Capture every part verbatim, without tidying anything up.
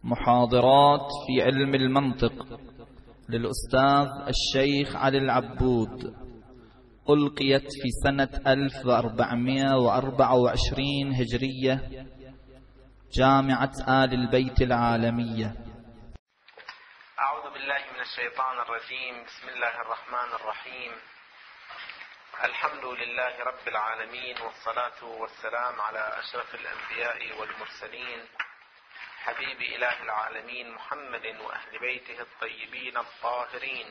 محاضرات في علم المنطق للأستاذ الشيخ علي العبود، ألقيت في سنة ألف وأربعمائة وأربعة وعشرين هجرية، جامعة آل البيت العالمية. أعوذ بالله من الشيطان الرجيم. بسم الله الرحمن الرحيم. الحمد لله رب العالمين، والصلاة والسلام على أشرف الأنبياء والمرسلين، حبيب إله العالمين محمد وأهل بيته الطيبين الطاهرين.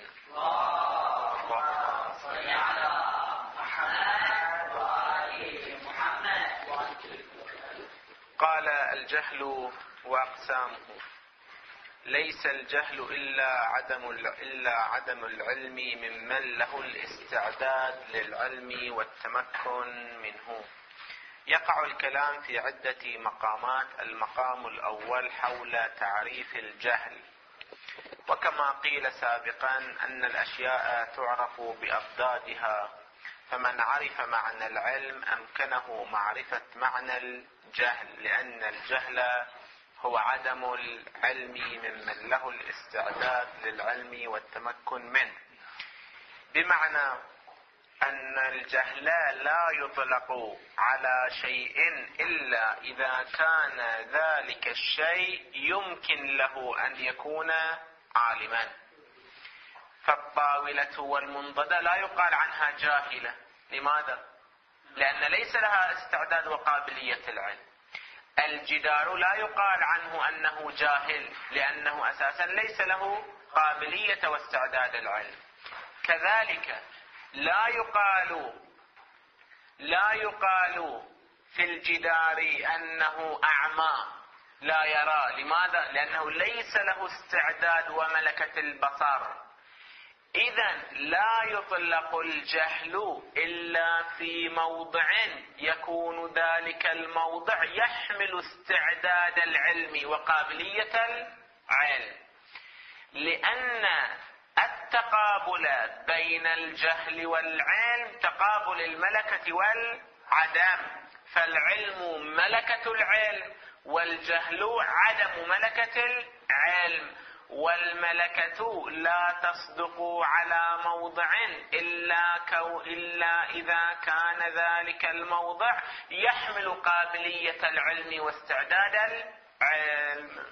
اللهم صل على محمد وآل محمد. قال: الجهل وأقسامه. ليس الجهل إلا عدم إلا عدم العلم ممن له الاستعداد للعلم والتمكن منه. يقع الكلام في عدة مقامات. المقام الأول حول تعريف الجهل، وكما قيل سابقا أن الأشياء تعرف بأضدادها، فمن عرف معنى العلم أمكنه معرفة معنى الجهل، لأن الجهل هو عدم العلم ممن له الاستعداد للعلم والتمكن منه، بمعنى أن الجهل لا يطلق على شيء إلا إذا كان ذلك الشيء يمكن له أن يكون عالما. فالطاولة والمنضدة لا يقال عنها جاهلة. لماذا؟ لأن ليس لها استعداد وقابلية العلم. الجدار لا يقال عنه أنه جاهل، لأنه أساسا ليس له قابلية واستعداد العلم. كذلك لا يقال لا يقال في الجدار أنه أعمى لا يرى. لماذا؟ لأنه ليس له استعداد وملكة البصر. إذن لا يطلق الجهل إلا في موضع يكون ذلك الموضع يحمل استعداد العلم وقابلية العلم، لأن التقابل بين الجهل والعلم تقابل الملكة والعدم، فالعلم ملكة العلم والجهل عدم ملكة العلم، والملكة لا تصدق على موضع إلا, كو إلا إذا كان ذلك الموضع يحمل قابلية العلم واستعداد العلم.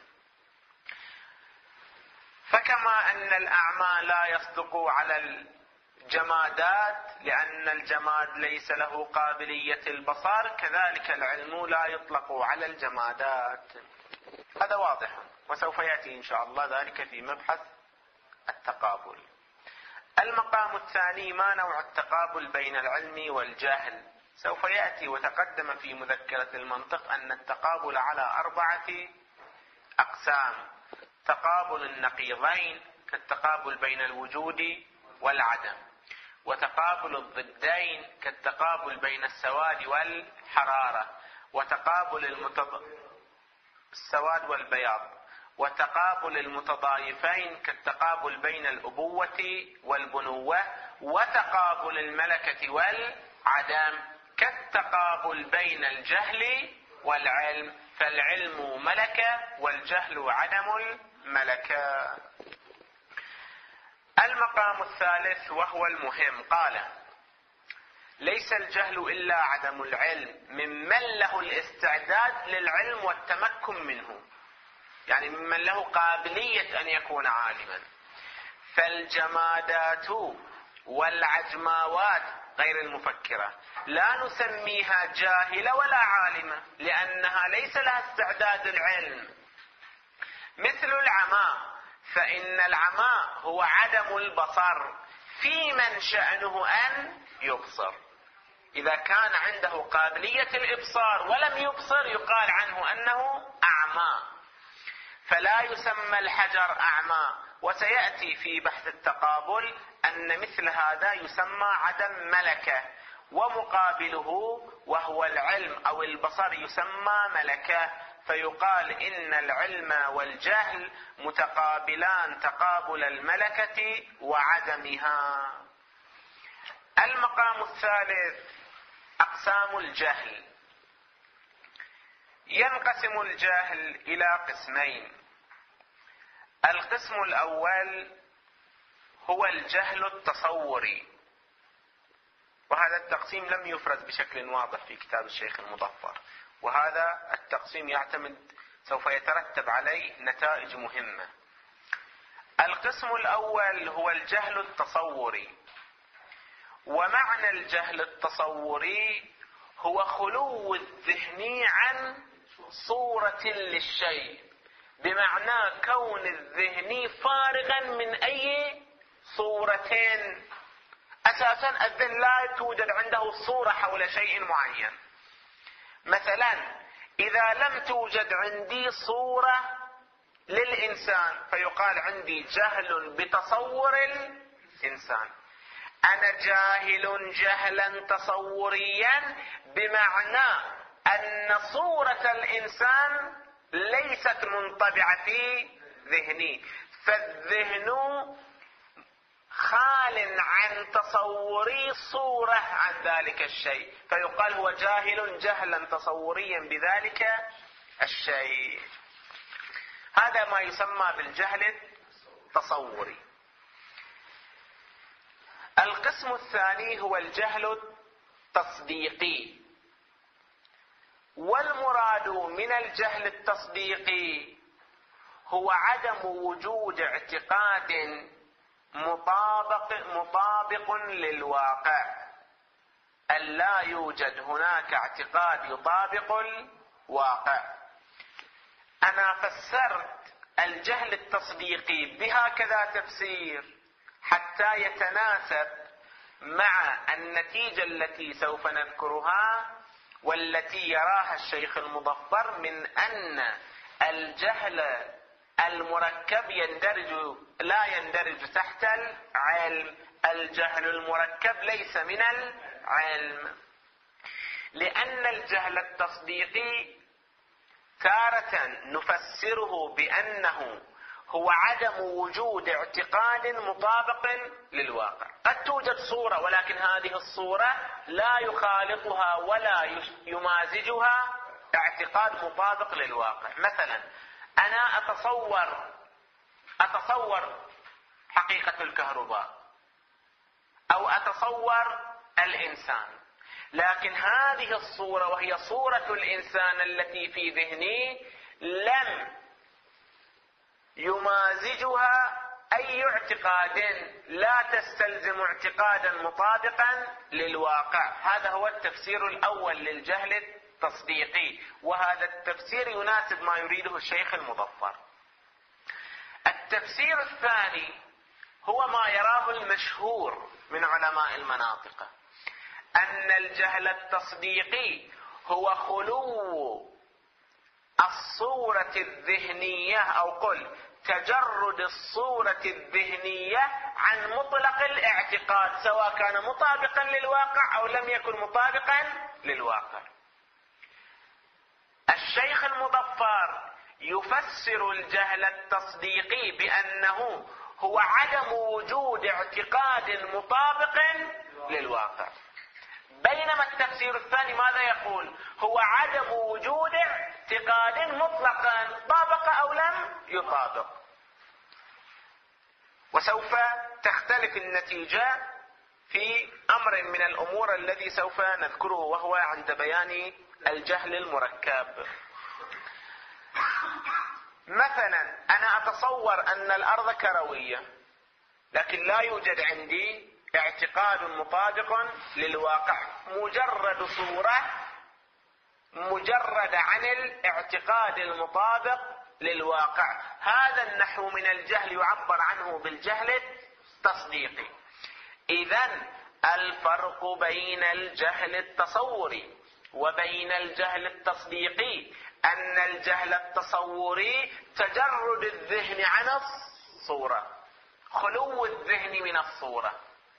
فكما أن الأعمى لا يصدق على الجمادات لأن الجماد ليس له قابلية البصر، كذلك العلم لا يطلق على الجمادات. هذا واضح، وسوف يأتي إن شاء الله ذلك في مبحث التقابل. المقام الثاني: ما نوع التقابل بين العلم والجهل؟ سوف يأتي وتقدم في مذكرة المنطق أن التقابل على أربعة أقسام: تقابل النقيضين كالتقابل بين الوجود والعدم، وتقابل الضدين كالتقابل بين السواد والحرارة، وتقابل المتض... السواد والبياض، وتقابل المتضايفين كالتقابل بين الأبوة والبنوة، وتقابل الملكة والعدم كالتقابل بين الجهل والعلم، فالعلم ملكة والجهل عدم الملكة. المقام الثالث وهو المهم، قال: ليس الجهل إلا عدم العلم ممن له الاستعداد للعلم والتمكن منه، يعني ممن له قابلية أن يكون عالما. فالجمادات والعجماوات غير المفكرة لا نسميها جاهلة ولا عالمة، لأنها ليس لها استعداد العلم. مثل العمى، فإن العمى هو عدم البصر في من شأنه أن يبصر. إذا كان عنده قابلية الإبصار ولم يبصر يقال عنه أنه أعمى، فلا يسمى الحجر أعمى. وسيأتي في بحث التقابل أن مثل هذا يسمى عدم ملكة، ومقابله وهو العلم أو البصر يسمى ملكة، فيقال إن العلم والجهل متقابلان تقابل الملكة وعدمها. المقام الثالث أقسام الجهل. ينقسم الجاهل إلى قسمين: القسم الأول هو الجهل التصوري، وهذا التقسيم لم يفرز بشكل واضح في كتاب الشيخ المظفر، وهذا التقسيم يعتمد سوف يترتب عليه نتائج مهمة. القسم الأول هو الجهل التصوري، ومعنى الجهل التصوري هو خلو الذهن عن صورة للشيء، بمعنى كون الذهن فارغا من أي صورتين. أساسا الذهن لا توجد عنده صورة حول شيء معين. مثلا إذا لم توجد عندي صورة للإنسان فيقال عندي جهل بتصور الإنسان. أنا جاهل جهلا تصوريا، بمعنى أن صورة الإنسان ليست منطبعة في ذهني، فالذهن خال عن تصوري صورة عن ذلك الشيء، فيقال هو جاهل جهلا تصوريا بذلك الشيء. هذا ما يسمى بالجهل التصوري. القسم الثاني هو الجهل التصديقي، والمراد من الجهل التصديقي هو عدم وجود اعتقاد مطابق مطابق للواقع، أن لا يوجد هناك اعتقاد يطابق الواقع. أنا فسرت الجهل التصديقي بهكذا تفسير حتى يتناسب مع النتيجة التي سوف نذكرها والتي يراها الشيخ المظفر، من أن الجهل المركب يندرج لا يندرج تحت العلم. الجهل المركب ليس من العلم، لأن الجهل التصديقي تارة نفسره بأنه هو عدم وجود اعتقاد مطابق للواقع. قد توجد صورة ولكن هذه الصورة لا يخالطها ولا يمازجها اعتقاد مطابق للواقع. مثلا أنا أتصور أتصور حقيقة الكهرباء أو أتصور الإنسان، لكن هذه الصورة وهي صورة الإنسان التي في ذهني لم يمازجها أي اعتقاد، لا تستلزم اعتقادا مطابقا للواقع. هذا هو التفسير الأول للجهل التصديقي، وهذا التفسير يناسب ما يريده الشيخ المظفر. التفسير الثاني هو ما يراه المشهور من علماء المناطق، أن الجهل التصديقي هو خلو الصورة الذهنية، أو قل تجرد الصورة الذهنية عن مطلق الاعتقاد، سواء كان مطابقا للواقع أو لم يكن مطابقا للواقع. الشيخ المظفر يفسر الجهل التصديقي بأنه هو عدم وجود اعتقاد مطابق للواقع، بينما التفسير الثاني ماذا يقول؟ هو عدم وجود اعتقاد مطلقا طابق أو لم يطابق. وسوف تختلف النتيجة في أمر من الأمور الذي سوف نذكره، وهو عند بيان الجهل المركب. مثلا أنا أتصور أن الأرض كروية، لكن لا يوجد عندي اعتقاد مطابق للواقع، مجرد صورة مجرد عن الاعتقاد المطابق للواقع. هذا النحو من الجهل يعبر عنه بالجهل التصديقي. إذن الفرق بين الجهل التصوري وبين الجهل التصديقي أن الجهل التصوري تجرد الذهن عن الصورة، خلو الذهن من الصورة،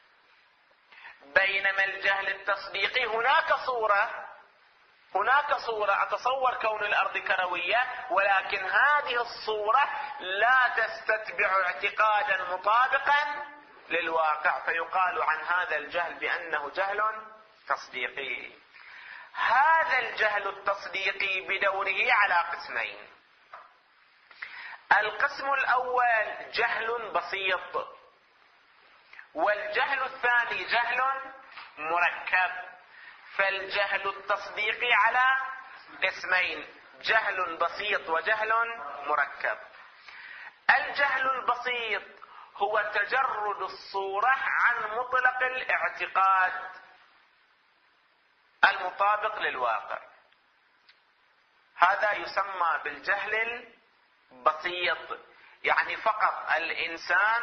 بينما الجهل التصديقي هناك صورة هناك صورة أتصور كون الأرض كروية، ولكن هذه الصورة لا تستتبع اعتقادا مطابقا للواقع، فيقال عن هذا الجهل بأنه جهل تصديقي. هذا الجهل التصديقي بدوره على قسمين. القسم الأول جهل بسيط، والجهل الثاني جهل مركب. فالجهل التصديقي على قسمين: جهل بسيط وجهل مركب. الجهل البسيط هو تجرد الصورة عن مطلق الاعتقاد المطابق للواقع، هذا يسمى بالجهل البسيط. يعني فقط الإنسان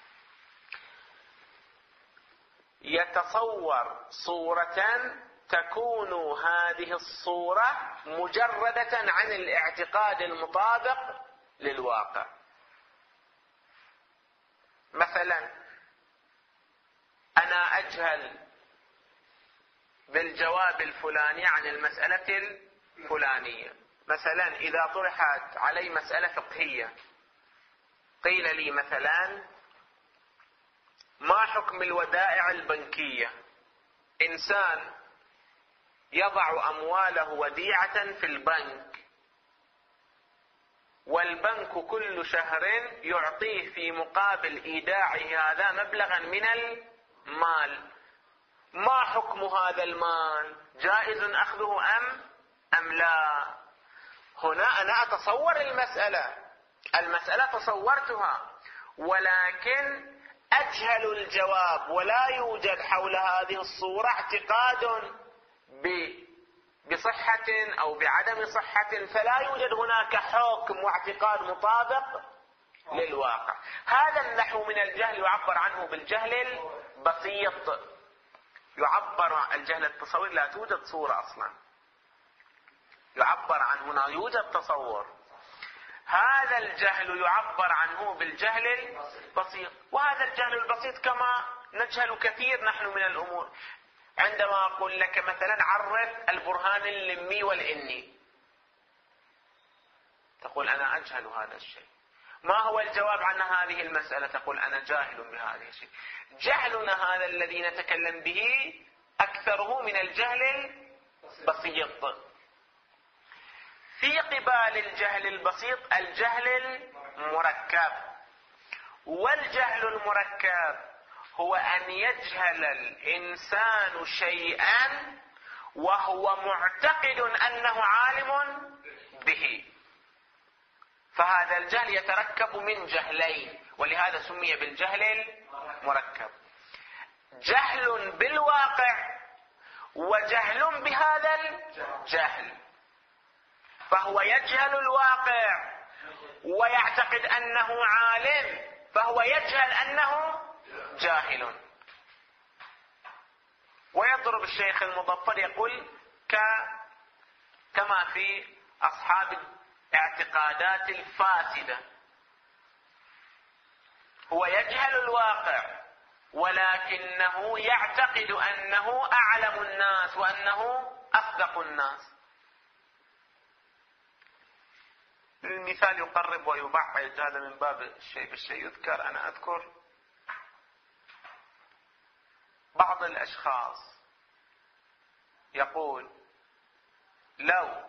يتصور صورة تكون هذه الصورة مجردة عن الاعتقاد المطابق للواقع. مثلا أنا أجهل بالجواب الفلاني عن المسألة الفلانية. مثلا إذا طرحت علي مسألة فقهية، قيل لي مثلا: ما حكم الودائع البنكية؟ إنسان يضع أمواله وديعة في البنك، والبنك كل شهر يعطيه في مقابل إيداعه هذا مبلغا من المال. ما حكم هذا المال؟ جائز أخذه أم أم لا؟ هنا أنا أتصور المسألة المسألة تصورتها، ولكن أجهل الجواب، ولا يوجد حول هذه الصورة اعتقاد بصحة أو بعدم صحة، فلا يوجد هناك حكم واعتقاد مطابق للواقع. هذا النحو من الجهل يعبر عنه بالجهل البسيط. يعبر الجهل التصوري لا توجد صورة أصلا، يعبر عن هنا يوجد تصور. هذا الجهل يعبر عنه بالجهل البسيط. وهذا الجهل البسيط كما نجهل كثير نحن من الأمور. عندما أقول لك مثلا: عرف البرهان اللمي والإني، تقول: أنا أجهل هذا الشيء. ما هو الجواب عن هذه المسألة؟ تقول: أنا جاهل بهذه الشيء. جهلنا هذا الذي نتكلم به أكثره من الجهل البسيط. في قبال الجهل البسيط الجهل المركب. والجهل المركب هو أن يجهل الإنسان شيئا وهو معتقد أنه عالم به. فهذا الجهل يتركب من جهلين، ولهذا سمي بالجهل المركب: جهل بالواقع وجهل بهذا الجهل. فهو يجهل الواقع ويعتقد أنه عالم، فهو يجهل أنه جاهل. ويضرب الشيخ المظفر يقول ك... كما في أصحاب الاعتقادات الفاسدة: هو يجهل الواقع ولكنه يعتقد أنه أعلم الناس وأنه أصدق الناس. المثال يقرب ويبعد، هذا من باب الشيء بالشيء يذكر. أنا أذكر بعض الأشخاص يقول: لو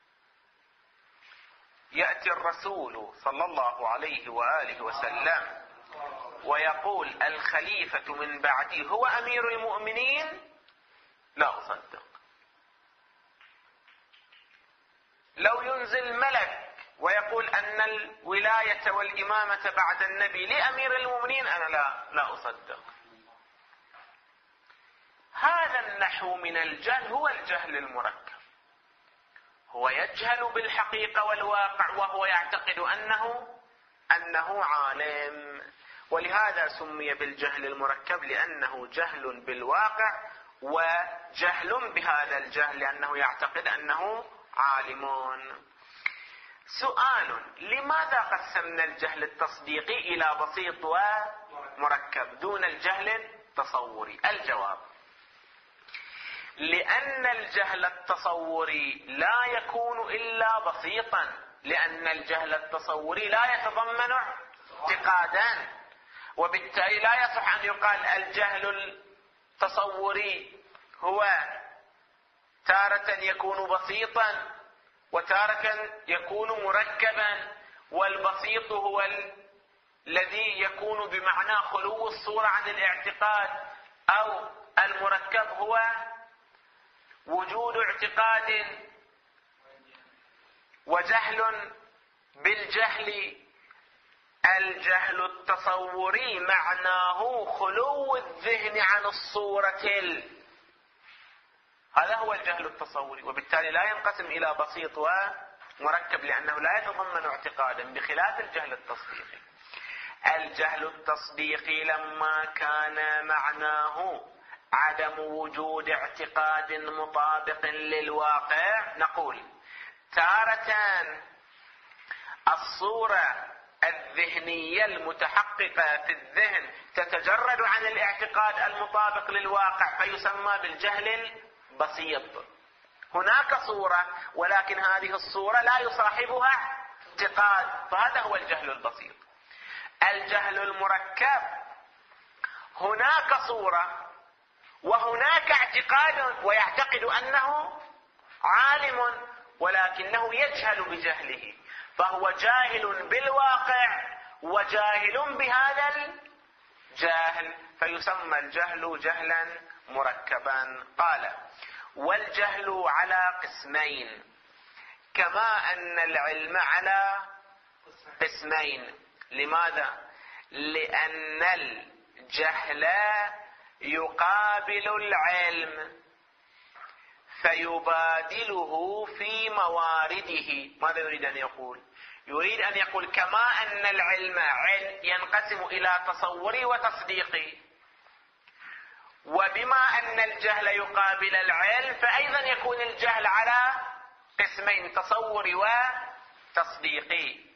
يأتي الرسول صلى الله عليه وآله وسلم ويقول: الخليفة من بعدي هو أمير المؤمنين، لا أصدق. لو ينزل ملك ويقول أن الولاية والإمامة بعد النبي لأمير المؤمنين، أنا لا لا أصدق. هذا النحو من الجهل هو الجهل المركب. هو يجهل بالحقيقة والواقع وهو يعتقد أنه أنه عالم، ولهذا سمي بالجهل المركب، لأنه جهل بالواقع وجهل بهذا الجهل لأنه يعتقد أنه عالمون. سؤال: لماذا قسمنا الجهل التصديقي إلى بسيط ومركب دون الجهل التصوري؟ الجواب: لأن الجهل التصوري لا يكون إلا بسيطا، لأن الجهل التصوري لا يتضمن اعتقادا، وبالتالي لا يصح أن يقال الجهل التصوري هو تارة يكون بسيطا وتارة يكون مركبا، والبسيط هو الذي يكون بمعنى خلو الصورة عن الاعتقاد، أو المركب هو وجود اعتقاد وجهل بالجهل. الجهل التصوري معناه خلو الذهن عن الصورة ال... هذا هو الجهل التصوري، وبالتالي لا ينقسم إلى بسيط ومركب لأنه لا يتضمن اعتقادا، بخلاف الجهل التصديقي. الجهل التصديقي لما كان معناه عدم وجود اعتقاد مطابق للواقع، نقول تارة الصورة الذهنية المتحققة في الذهن تتجرد عن الاعتقاد المطابق للواقع فيسمى بالجهل البسيط. هناك صورة ولكن هذه الصورة لا يصاحبها اعتقاد، فهذا هو الجهل البسيط. الجهل المركب هناك صورة وهناك اعتقاد ويعتقد أنه عالم ولكنه يجهل بجهله، فهو جاهل بالواقع وجاهل بهذا الجاهل، فيسمى الجهل جهلا مركبا. قال: والجهل على قسمين كما أن العلم على قسمين. لماذا؟ لأن الجهل يقابل العلم فيبادله في موارده. ماذا يريد أن يقول؟ يريد أن يقول كما أن العلم ينقسم إلى تصوري وتصديقي، وبما أن الجهل يقابل العلم فأيضا يكون الجهل على قسمين، تصوري وتصديقي.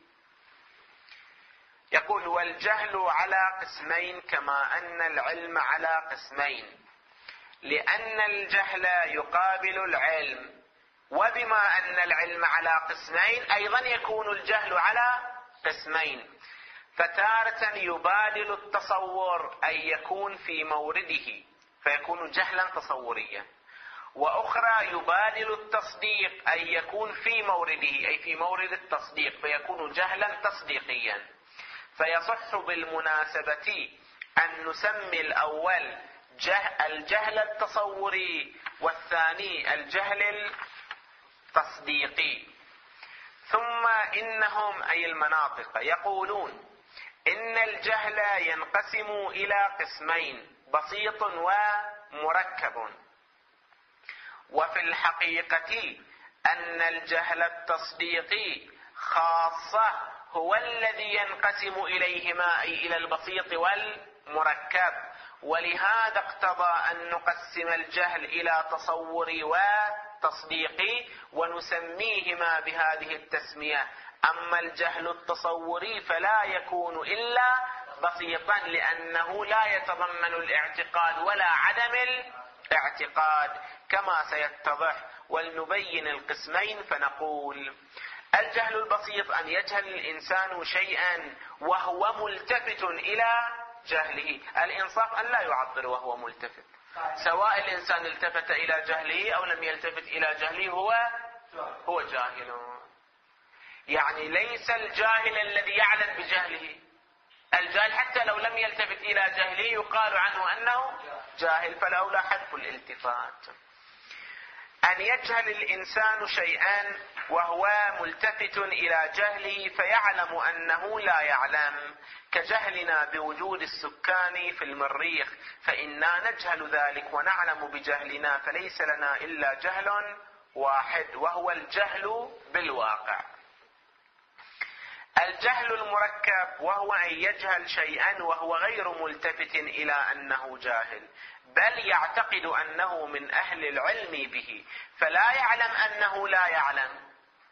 يقول: والجهل على قسمين كما أن العلم على قسمين، لأن الجهل يقابل العلم، وبما أن العلم على قسمين أيضا يكون الجهل على قسمين. فتارة يبادل التصور أي يكون في مورده فيكون جهلا تصوريا، وأخرى يبادل التصديق أي يكون في مورده أي في مورد التصديق فيكون جهلا تصديقيا. فيصح بالمناسبة أن نسمي الأول الجهل التصوري والثاني الجهل التصديقي. ثم إنهم أي المناطق يقولون إن الجهل ينقسم إلى قسمين: بسيط ومركب. وفي الحقيقة أن الجهل التصديقي خاصة هو الذي ينقسم إليهما أي إلى البسيط والمركب، ولهذا اقتضى أن نقسم الجهل إلى تصوري وتصديقي ونسميهما بهذه التسمية. أما الجهل التصوري فلا يكون إلا بسيطا لأنه لا يتضمن الاعتقاد ولا عدم الاعتقاد كما سيتضح. ولنبين القسمين فنقول: الجهل البسيط أن يجهل الإنسان شيئا وهو ملتفت إلى جهله. الإنصاف أن لا يعبر وهو ملتفت، سواء الإنسان التفت إلى جهله أو لم يلتفت إلى جهله هو هو جاهل. يعني ليس الجاهل الذي يعلم بجهله، الجاهل حتى لو لم يلتفت إلى جهله يقال عنه أنه جاهل، فلولا حذف الالتفات. أن يجهل الإنسان شيئا وهو ملتفت إلى جهله فيعلم أنه لا يعلم، كجهلنا بوجود السكان في المريخ، فإنا نجهل ذلك ونعلم بجهلنا، فليس لنا إلا جهل واحد وهو الجهل بالواقع. الجهل المركب وهو أن يجهل شيئا وهو غير ملتفت إلى أنه جاهل، بل يعتقد أنه من أهل العلم به فلا يعلم أنه لا يعلم،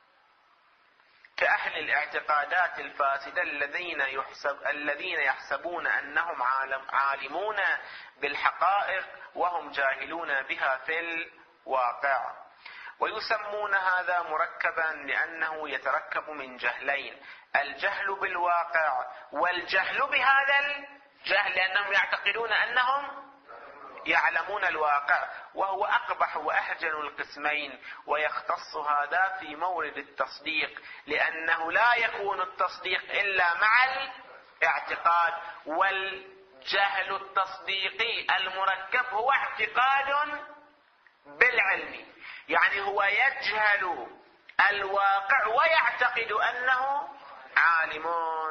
كأهل الاعتقادات الفاسدة الذين يحسب الذين يحسبون أنهم عالم عالمون بالحقائق وهم جاهلون بها في الواقع. ويسمون هذا مركبا لأنه يتركب من جهلين: الجهل بالواقع والجهل بهذا الجهل، لأنهم يعتقدون أنهم يعلمون الواقع، وهو أقبح وأحجن القسمين. ويختص هذا في مورد التصديق، لأنه لا يكون التصديق إلا مع الاعتقاد، والجهل التصديقي المركب هو اعتقاد بالعلم، يعني هو يجهل الواقع ويعتقد أنه عالم.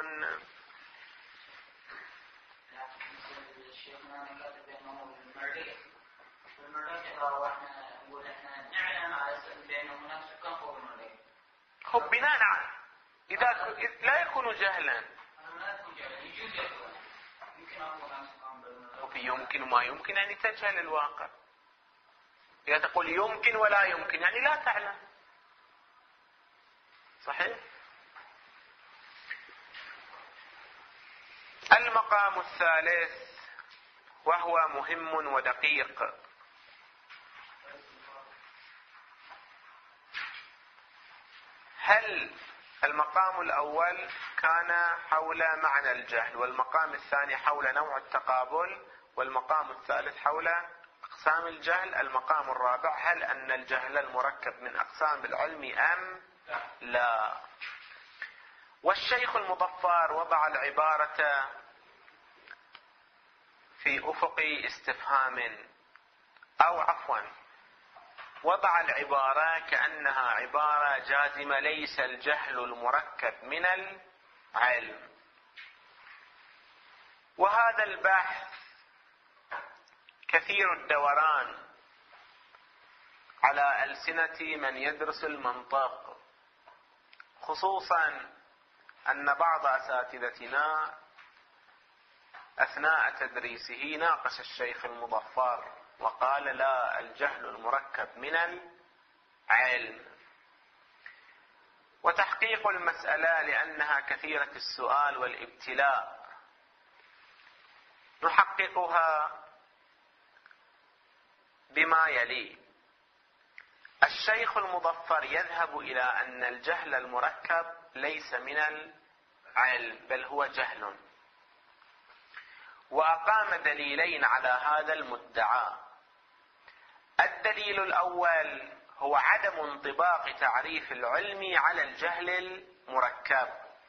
هو بناء على إذا لا يكون جهلا، يمكن ما يمكن أن تجهل الواقع. إذا تقول يمكن ولا يمكن يعني لا تعلم، صحيح؟ المقام الثالث وهو مهم ودقيق، هل المقام الأول كان حول معنى الجهل، والمقام الثاني حول نوع التقابل، والمقام الثالث حول أقسام الجهل. المقام الرابع هل أن الجهل المركب من أقسام العلم أم لا. والشيخ المظفر وضع العبارة في أفق استفهام، أو عفوا وضع العبارة كأنها عبارة جازمة: ليس الجهل المركب من العلم. وهذا البحث كثير الدوران على ألسنة من يدرس المنطق، خصوصا أن بعض أساتذتنا أثناء تدريسه ناقش الشيخ المظفر وقال: لا، الجهل المركب من العلم. وتحقيق المسألة لأنها كثيرة السؤال والابتلاء نحققها بما يلي: الشيخ المظفر يذهب إلى أن الجهل المركب ليس من العلم بل هو جهل، وأقام دليلين على هذا المدعى. الدليل الأول هو عدم انطباق تعريف العلم على الجهل المركب،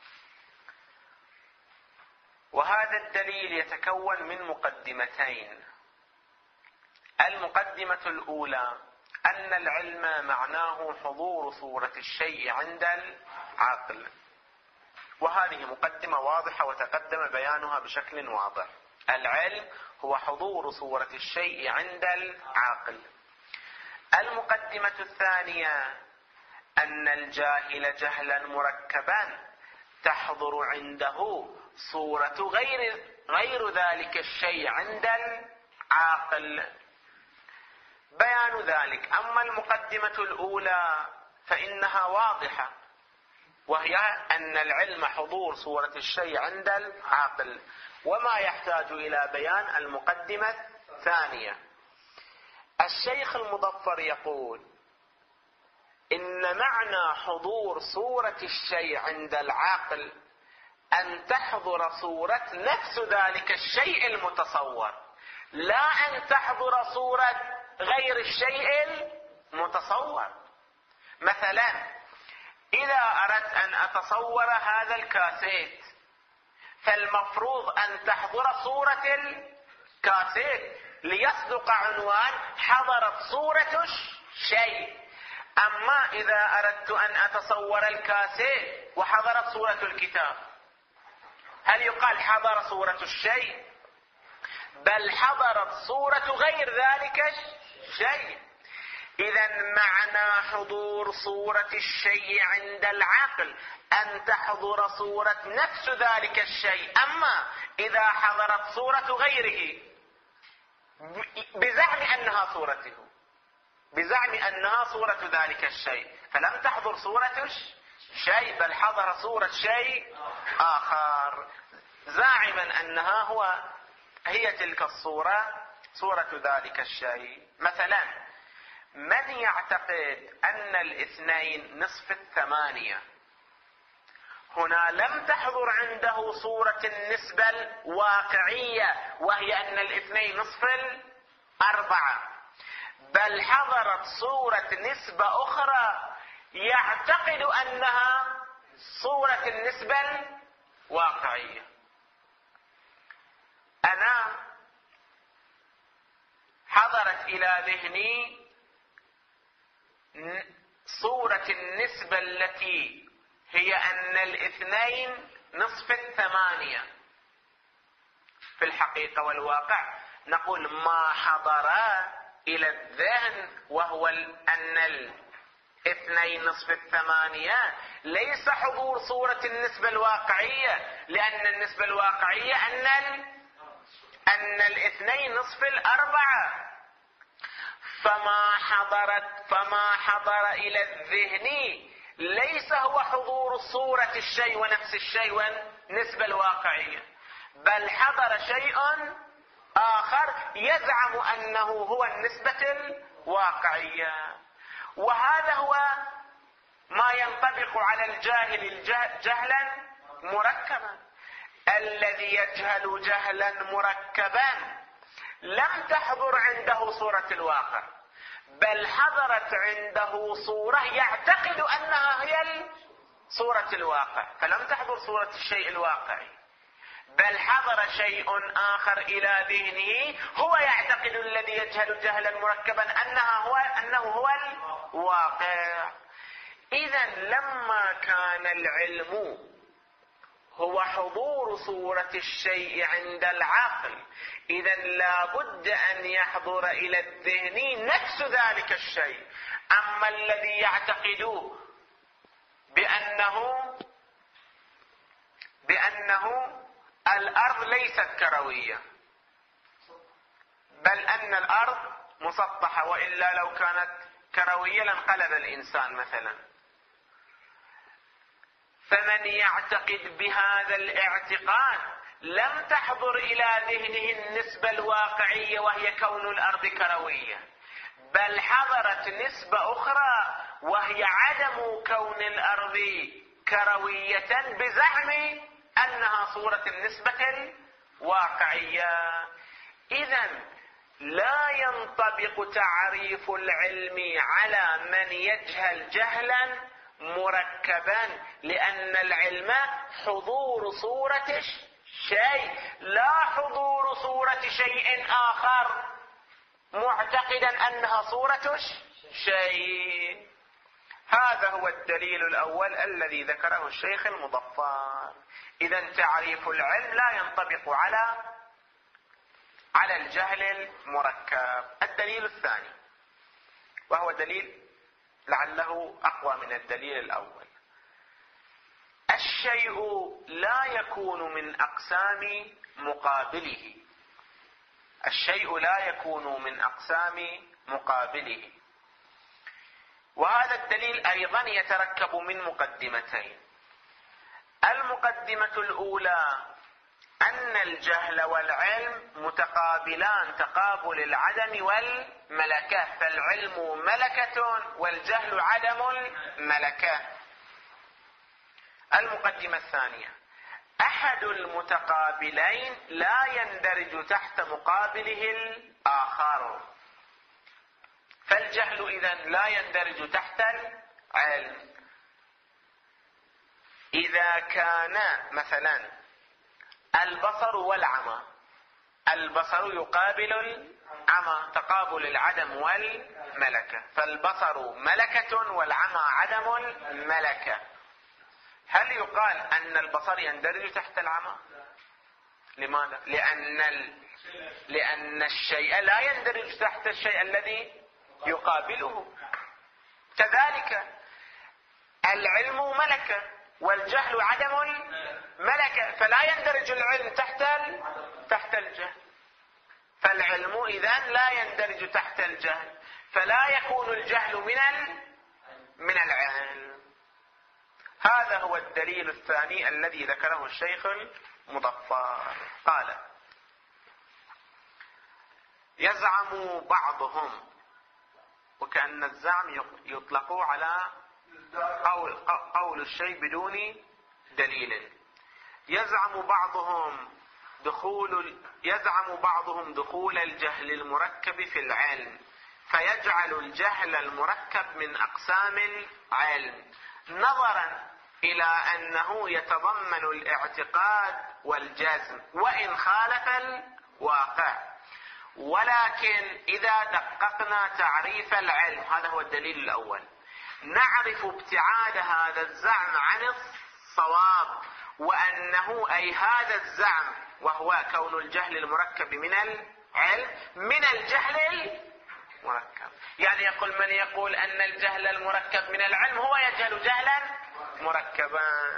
وهذا الدليل يتكون من مقدمتين. المقدمة الأولى أن العلم معناه حضور صورة الشيء عند العقل، وهذه مقدمة واضحة وتقدم بيانها بشكل واضح. العلم هو حضور صورة الشيء عند العقل. المقدمة الثانية أن الجاهل جهلا مركبا تحضر عنده صورة غير غير ذلك الشيء عند العاقل. بيان ذلك: أما المقدمة الأولى فإنها واضحة، وهي أن العلم حضور صورة الشيء عند العاقل، وما يحتاج إلى بيان المقدمة الثانية. الشيخ المظفر يقول إن معنى حضور صورة الشيء عند العاقل أن تحضر صورة نفس ذلك الشيء المتصور، لا أن تحضر صورة غير الشيء المتصور. مثلا إذا أردت أن أتصور هذا الكاسيت فالمفروض أن تحضر صورة الكاسيت ليصدق عنوان حضرت صورة الشيء. أما إذا أردت أن أتصور الكاسيت وحضرت صورة الكتاب، هل يقال حضر صورة الشيء؟ بل حضرت صورة غير ذلك الشيء. إذن معنى حضور صورة الشيء عند العقل أن تحضر صورة نفس ذلك الشيء. أما إذا حضرت صورة غيره بزعم أنها صورته، بزعم أنها صورة ذلك الشيء، فلم تحضر صورة الشيء بل حضر صورة شيء آخر، زاعما أنها هو هي تلك الصورة صورة ذلك الشيء. مثلا من يعتقد أن الاثنين نصف الثمانية، هنا لم تحضر عنده صورة النسبة الواقعية، وهي أن الاثنين نصف أربعة، بل حضرت صورة نسبة أخرى يعتقد أنها صورة النسبة الواقعية. أنا حضرت إلى ذهني صورة النسبة التي هي أن الاثنين نصف الثمانية. في الحقيقة والواقع نقول ما حضر إلى الذهن وهو أن الاثنين نصف الثمانية ليس حضور صورة النسبة الواقعية، لأن النسبة الواقعية أن أن الاثنين نصف الأربعة. فما حضرت فما حضر إلى الذهن ليس هو حضور صورة الشيء ونفس الشيء والنسبة الواقعية، بل حضر شيء آخر يزعم أنه هو النسبة الواقعية. وهذا هو ما ينطبق على الجاهل جهلا مركبا. الذي يجهل جهلا مركبا لم تحضر عنده صورة الواقع، بل حضرت عنده صورة يعتقد أنها هي صورة الواقع، فلم تحضر صورة الشيء الواقعي، بل حضر شيء آخر إلى ذهنه هو يعتقد الذي يجهل جهلا مركبا أنها هو أنه هو الواقع. إذن لما كان العلم هو حضور صورة الشيء عند العقل، إذن لا بد أن يحضر إلى الذهن نفس ذلك الشيء. أما الذي يعتقد بأنه بأنه الأرض ليست كروية، بل أن الأرض مسطحة، وإلا لو كانت كروية لانقلب الإنسان مثلا. فمن يعتقد بهذا الاعتقاد لم تحضر إلى ذهنه النسبة الواقعية وهي كون الأرض كروية، بل حضرت نسبة أخرى وهي عدم كون الأرض كروية بزعم أنها صورة النسبة الواقعية. إذن لا ينطبق تعريف العلم على من يجهل جهلا مركبا، لأن العلم حضور صورة شيء لا حضور صورة شيء آخر معتقدا أنها صورة شيء. هذا هو الدليل الأول الذي ذكره الشيخ المظفر. إذن تعريف العلم لا ينطبق على على الجهل المركب. الدليل الثاني وهو دليل لعله أقوى من الدليل الأول: الشيء لا يكون من أقسام مقابله. الشيء لا يكون من أقسام مقابله. وهذا الدليل أيضا يتركب من مقدمتين. المقدمة الأولى أن الجهل والعلم متقابلان تقابل العدم والملكة، فالعلم ملكة والجهل عدم الملكة. المقدمة الثانية: أحد المتقابلين لا يندرج تحت مقابله الآخر، فالجهل إذن لا يندرج تحت العلم. إذا كان مثلا البصر والعمى، البصر يقابل العمى، تقابل العدم والملكة، فالبصر ملكة والعمى عدم الملكة. هل يقال أن البصر يندرج تحت العمى؟ لماذا؟ لأن ال... لأن الشيء لا يندرج تحت الشيء الذي يقابله. كذلك العلم ملكة والجهل عدم الملكة، فلا يندرج العلم تحت ال... تحت الجهل، فالعلم إذن لا يندرج تحت الجهل، فلا يكون الجهل من ال... من العلم. هذا هو الدليل الثاني الذي ذكره الشيخ المظفر. قال: يزعم بعضهم، وكأن الزعم يطلق على قول, قول الشيء بدون دليل. يزعم بعضهم دخول يزعم بعضهم دخول الجهل المركب في العلم، فيجعل الجهل المركب من أقسام العلم، نظرا إلى أنه يتضمن الاعتقاد والجزم وإن خالف الواقع. ولكن إذا دققنا تعريف العلم، هذا هو الدليل الأول، نعرف ابتعاد هذا الزعم عن الصواب، وأنه أي هذا الزعم وهو كون الجهل المركب من العلم من الجهل المركب. يعني يقول من يقول أن الجهل المركب من العلم هو يجهل جهلا مركبا،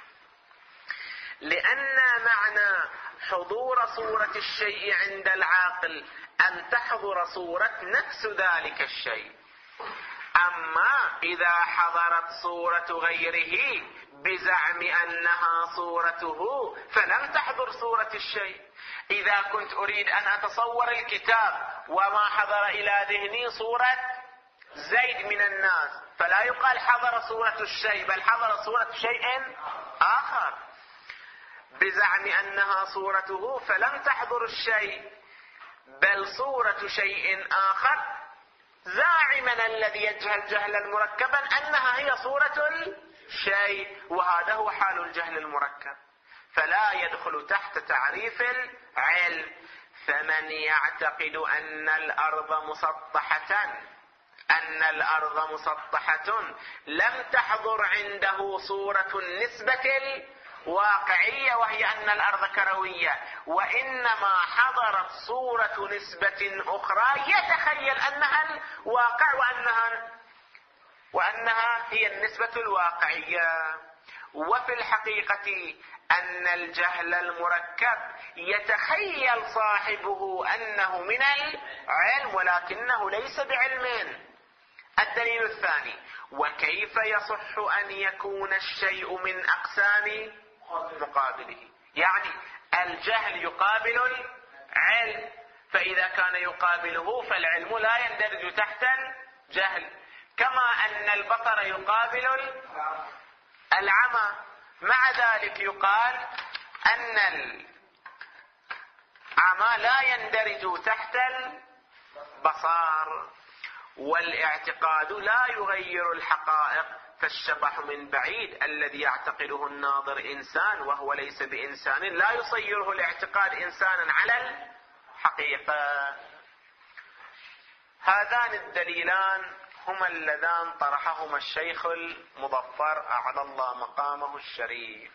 لأن معنى حضور صورة الشيء عند العاقل أن تحضر صورة نفس ذلك الشيء. أما إذا حضرت صورة غيره بزعم أنها صورته فلم تحضر صورة الشيء. إذا كنت أريد أن أتصور الكتاب وما حضر إلى ذهني صورة زيد من الناس، فلا يقال حضر صورة الشيء، بل حضر صورة شيء آخر بزعم أنها صورته، فلم تحضر الشيء بل صورة شيء آخر، زاعما الذي يجهل جهلا مركبا أنها هي صورة الشيء، وهذا هو حال الجهل المركب، فلا يدخل تحت تعريف العلم. فمن يعتقد أن الأرض مسطحة أن الأرض مسطحة لم تحضر عنده صورة النسبة الواقعية وهي أن الأرض كروية، وإنما حضرت صورة نسبة أخرى يتخيل أنها الواقع وأنها وأنها هي النسبة الواقعية. وفي الحقيقة أن الجهل المركب يتخيل صاحبه أنه من العلم ولكنه ليس بعلم. الدليل الثاني: وكيف يصح أن يكون الشيء من أقسام مقابله؟ يعني الجهل يقابل العلم، فإذا كان يقابله فالعلم لا يندرج تحت الجهل، كما أن البصر يقابل العمى. مع ذلك يقال أن العمى لا يندرج تحت البصر. والاعتقاد لا يغير الحقائق، فالشبح من بعيد الذي يعتقده الناظر إنسان وهو ليس بإنسان لا يصيره الاعتقاد إنسانا على الحقيقة. هذان الدليلان هما اللذان طرحهما الشيخ المظفر أعلى الله مقامه الشريف.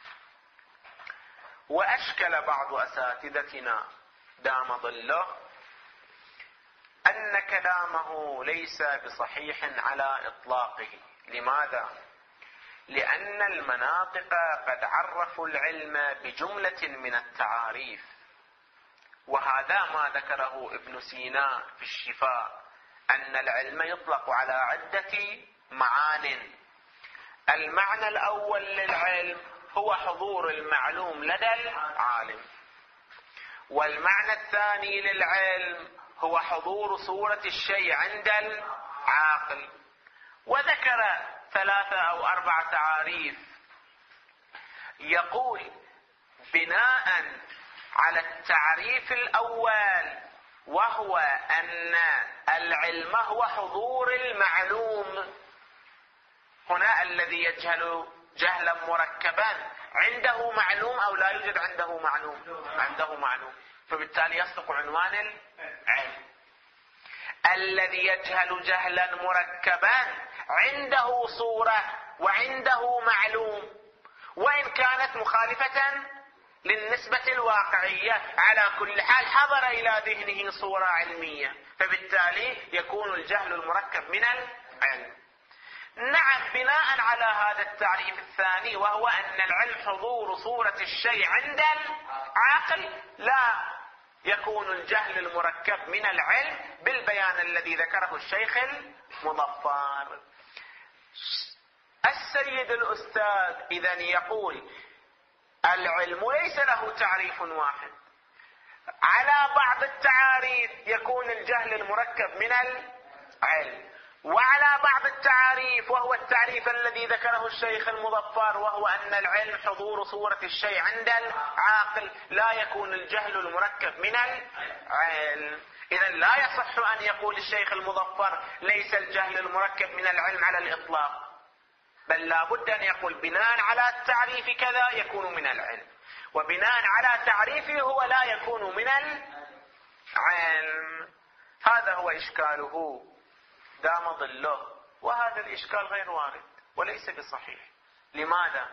وأشكل بعض أساتذتنا دام ظله أن كلامه ليس بصحيح على إطلاقه. لماذا؟ لأن المناطق قد عرفوا العلم بجملة من التعاريف، وهذا ما ذكره ابن سينا في الشفاء، أن العلم يطلق على عدة معان. المعنى الأول للعلم هو حضور المعلوم لدى العالم، والمعنى الثاني للعلم هو حضور صورة الشيء عند العاقل. وذكر ثلاثة أو أربع تعاريف. يقول بناء على التعريف الأول وهو أن العلم هو حضور المعلوم، هنا الذي يجهل جهلا مركبا عنده معلوم أو لا يوجد عنده معلوم؟ عنده معلوم، فبالتالي يصدق عنوان العلم. الذي يجهل جهلا مركبا عنده صورة وعنده معلوم، وإن كانت مخالفة للنسبة الواقعية، على كل حال حضر إلى ذهنه صورة علمية، فبالتالي يكون الجهل المركب من العلم. نعم، بناء على هذا التعريف الثاني وهو أن العلم حضور صورة الشيء عند العاقل، لا يكون الجهل المركب من العلم بالبيان الذي ذكره الشيخ المظفر. السيد الأستاذ إذن يقول العلم ليس له تعريف واحد، على بعض التعاريف يكون الجهل المركب من العلم، وعلى بعض التعاريف، وهو التعريف الذي ذكره الشيخ المظفر، وهو أن العلم حضور صورة الشيء عند العاقل، لا يكون الجهل المركب من العلم. إذا لا يصح أن يقول الشيخ المظفر ليس الجهل المركب من العلم على الإطلاق، بل لا بد أن يقول بناء على التعريف كذا يكون من العلم، وبناء على تعريفه هو لا يكون من العلم. هذا هو إشكاله دام ظله، وهذا الإشكال غير وارد وليس بصحيح. لماذا؟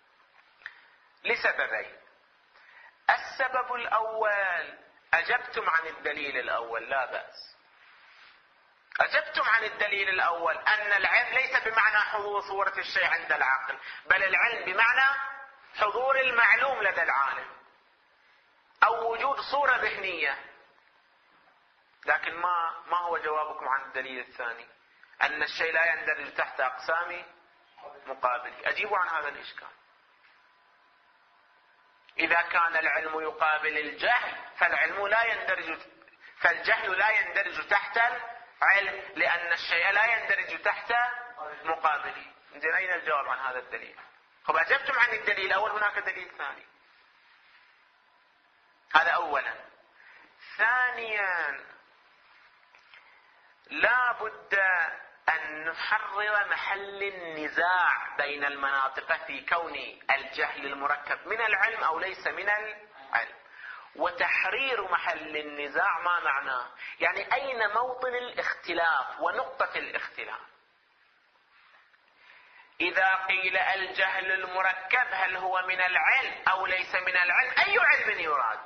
لسببين. السبب الأول، أجبتم عن الدليل الأول، لا بأس. أجبتم عن الدليل الأول أن العلم ليس بمعنى حضور صورة الشيء عند العاقل، بل العلم بمعنى حضور المعلوم لدى العالم أو وجود صورة ذهنية. لكن ما ما هو جوابكم عن الدليل الثاني، أن الشيء لا يندرج تحت أقسام مقابله؟ أجيبوا عن هذا الإشكال. إذا كان العلم يقابل الجهل فالعلم لا يندرج، فالجهل لا يندرج تحت العلم، لأن الشيء لا يندرج تحت مقابله. إذن أين الجواب عن هذا الدليل؟ طب أجبتم عن الدليل الأول، هناك دليل ثاني. هذا أولا. ثانيا، لا بد أن نحرر محل النزاع بين المناطق في كون الجهل المركب من العلم أو ليس من العلم. وتحرير محل النزاع ما معناه؟ يعني أين موطن الاختلاف ونقطة الاختلاف؟ إذا قيل الجهل المركب هل هو من العلم أو ليس من العلم، أي علم يراد؟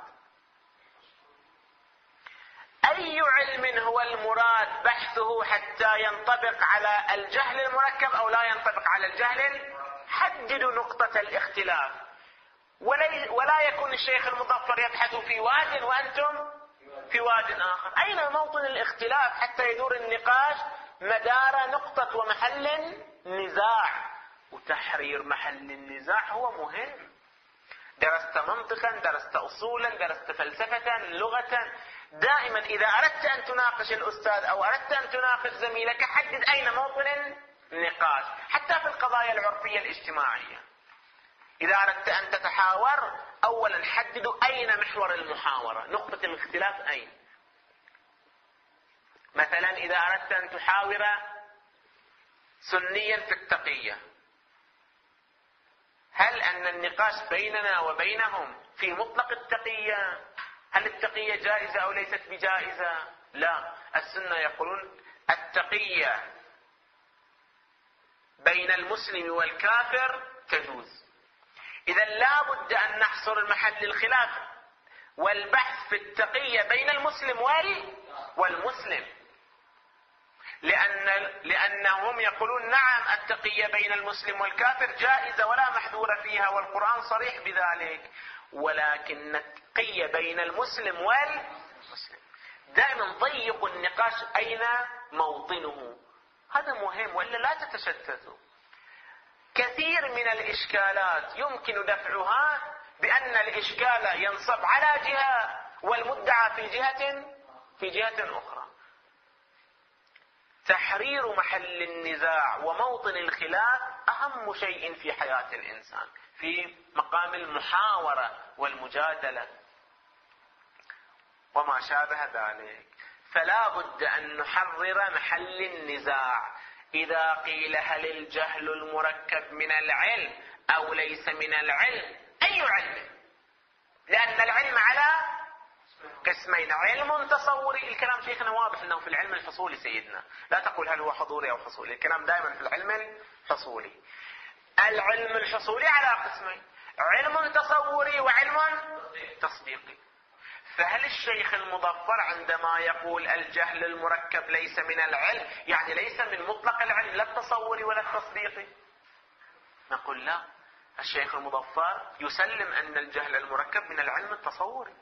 أي علم هو المراد بحثه حتى ينطبق على الجهل المركب أو لا ينطبق على الجهل؟ حددوا نقطة الاختلاف، ولا يكون الشيخ المظفر يبحث في واد وأنتم في واد آخر. أين موطن الاختلاف حتى يدور النقاش مدار نقطة ومحل نزاع؟ وتحرير محل النزاع هو مهم. درست منطقا، درست أصولا، درست فلسفة، لغة. دائما إذا أردت أن تناقش الأستاذ أو أردت أن تناقش زميلك حدد أين موطن النقاش، حتى في القضايا العرفية الاجتماعية. إذا أردت أن تتحاور أولا حددوا أين محور المحاورة، نقطة الاختلاف أين. مثلا إذا أردت أن تحاور سنيا في التقية، هل أن النقاش بيننا وبينهم في مطلق التقية؟ هل التقية جائزة أو ليست بجائزة؟ لا، السنة يقولون التقية بين المسلم والكافر تجوز. إذا لا بد أن نحصر المحل الخلاف والبحث في التقية بين المسلم والمسلم، لأن لأنهم يقولون نعم التقية بين المسلم والكافر جائزة ولا محذور فيها، والقرآن صريح بذلك، ولكن التقية بين المسلم والمسلم دائما ضيقوا النقاش أين موطنه. هذا مهم ولا لا تتشتتوا. كثير من الإشكالات يمكن دفعها بأن الإشكال ينصب على جهة والمدعى في جهة في جهة أخرى. تحرير محل النزاع وموطن الخلاف أهم شيء في حياة الإنسان في مقام المحاورة والمجادلة وما شابه ذلك. فلا بد أن نحرر محل النزاع. إذا قيل هل الجهل المركب من العلم أو ليس من العلم، أي علم؟ لأن العلم على قسمين، علم تصوري. الكلام شيخنا واضح أنه في العلم الحصولي سيدنا، لا تقول هل هو حضوري أو حصولي، الكلام دائما في العلم الحصولي. العلم الحصولي على قسمين، علم تصوري وعلم تصديقي. فهل الشيخ المظفر عندما يقول الجهل المركب ليس من العلم يعني ليس من مطلق العلم لا التصوري ولا التصديقي؟ نقول لا، الشيخ المظفر يسلم أن الجهل المركب من العلم التصوري.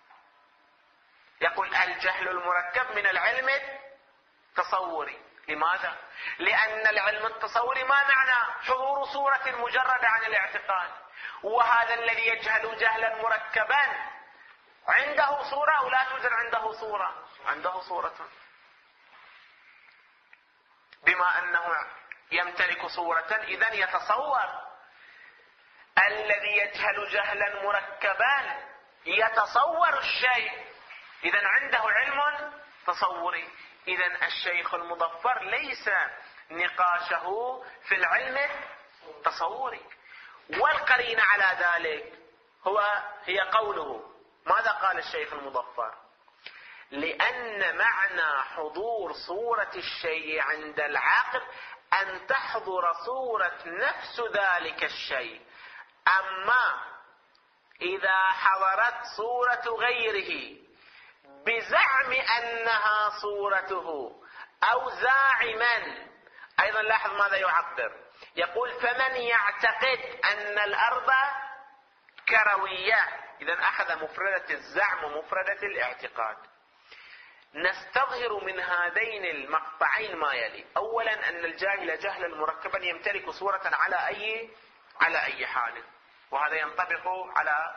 يقول الجهل المركب من العلم التصوري. لماذا؟ لأن العلم التصوري ما معنى حضور صورة مجردة عن الاعتقاد، وهذا الذي يجهل جهلا مركبا عنده صورة أو لا توجد عنده صورة؟ عنده صورة. بما أنه يمتلك صورة إذن يتصور. الذي يجهل جهلا مركبا يتصور الشيء، إذن عنده علم تصوري. إذن الشيخ المظفر ليس نقاشه في العلم التصوري. والقرينة على ذلك هو هي قوله. ماذا قال الشيخ المظفر؟ لأن معنى حضور صورة الشيء عند العقل أن تحضر صورة نفس ذلك الشيء. أما إذا حضرت صورة غيره بزعم أنها صورته أو زاعما، أيضا لاحظ ماذا يعبر، يقول فمن يعتقد أن الأرض كروية، إذا أخذ مفردة الزعم ومفردة الاعتقاد. نستظهر من هذين المقطعين ما يلي. أولا أن الجاهل جهلا مركبا يمتلك صورة على أي على أي حال، وهذا ينطبق على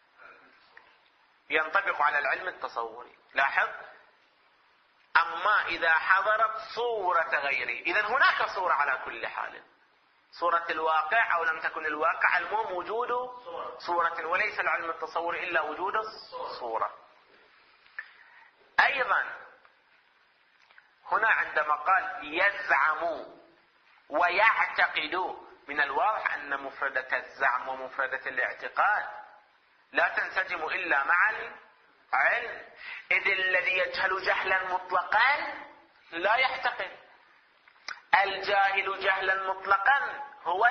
ينطبق على العلم التصوري. لاحظ، أما إذا حضرت صورة غيره، إذا هناك صورة على كل حال، صورة الواقع أو لم تكن الواقع، المهم وجود صورة، وليس العلم التصوري إلا وجود الصورة. أيضا هنا عندما قال يزعم ويعتقد، من الواضح أن مفردة الزعم ومفردة الاعتقاد لا تنسجم إلا مع العلم، إذ الذي يجهل جهلا مطلقا لا يعتقد. الجاهل جهلا مطلقا هو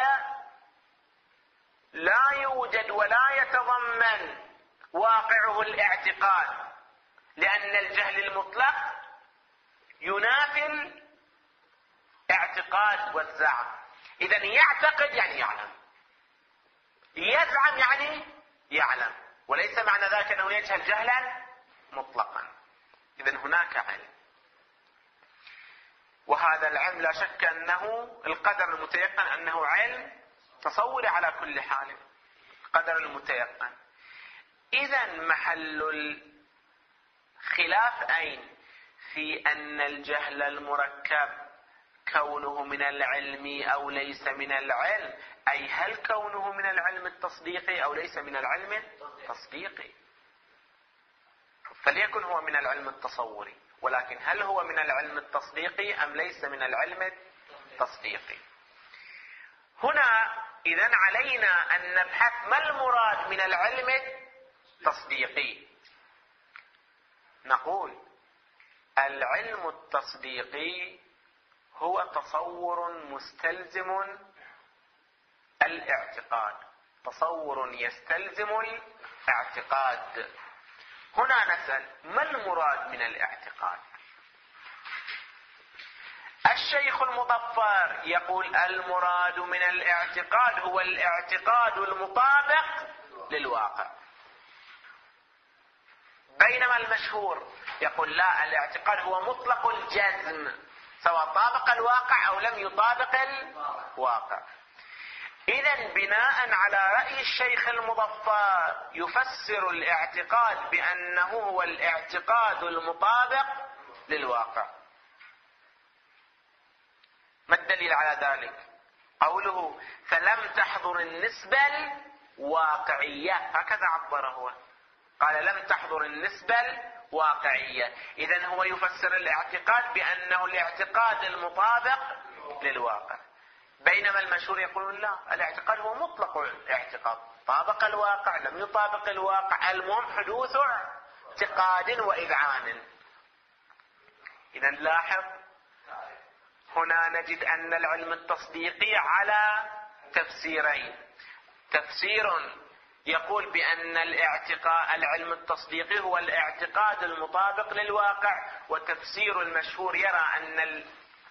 لا يوجد ولا يتضمن واقعه الاعتقاد، لأن الجهل المطلق ينافي الاعتقاد والزعم. إذن يعتقد يعني يعلم، يزعم يعني يعلم، وليس معنى ذلك أنه يجهل جهلا مطلقا. إذن هناك علم، وهذا العلم لا شك أنه القدر المتيقن أنه علم تصوري على كل حال، القدر المتيقن. إذن محل الخلاف أين؟ في أن الجهل المركب كونه من العلم أو ليس من العلم، أي هل كونه من العلم التصديقي أو ليس من العلم التصديقي. فليكن هو من العلم التصوري، ولكن هل هو من العلم التصديقي أم ليس من العلم التصديقي؟ هنا إذن علينا أن نبحث ما المراد من العلم التصديقي. نقول العلم التصديقي هو تصور مستلزم الاعتقاد، تصور يستلزم الاعتقاد. هنا نسأل ما المراد من الاعتقاد؟ الشيخ المظفر يقول المراد من الاعتقاد هو الاعتقاد المطابق للواقع، بينما المشهور يقول لا، الاعتقاد هو مطلق الجزم سواء طابق الواقع أو لم يطابق الواقع. إذن بناء على رأي الشيخ المظفر يفسر الاعتقاد بأنه هو الاعتقاد المطابق للواقع. ما الدليل على ذلك؟ قوله فلم تحضر النسبة الواقعية، هكذا عبر هو، قال لم تحضر النسبة الواقعية. إذن هو يفسر الاعتقاد بأنه الاعتقاد المطابق للواقع، بينما المشهور يقولون لا، الاعتقاد هو مطلق الاعتقاد، طابق الواقع لم يطابق الواقع، المهم حدوث اعتقاد وإذعان. إذن لاحظ هنا نجد أن العلم التصديقي على تفسيرين، تفسير يقول بأن الاعتقاد العلم التصديقي هو الاعتقاد المطابق للواقع، وتفسير المشهور يرى أن ال...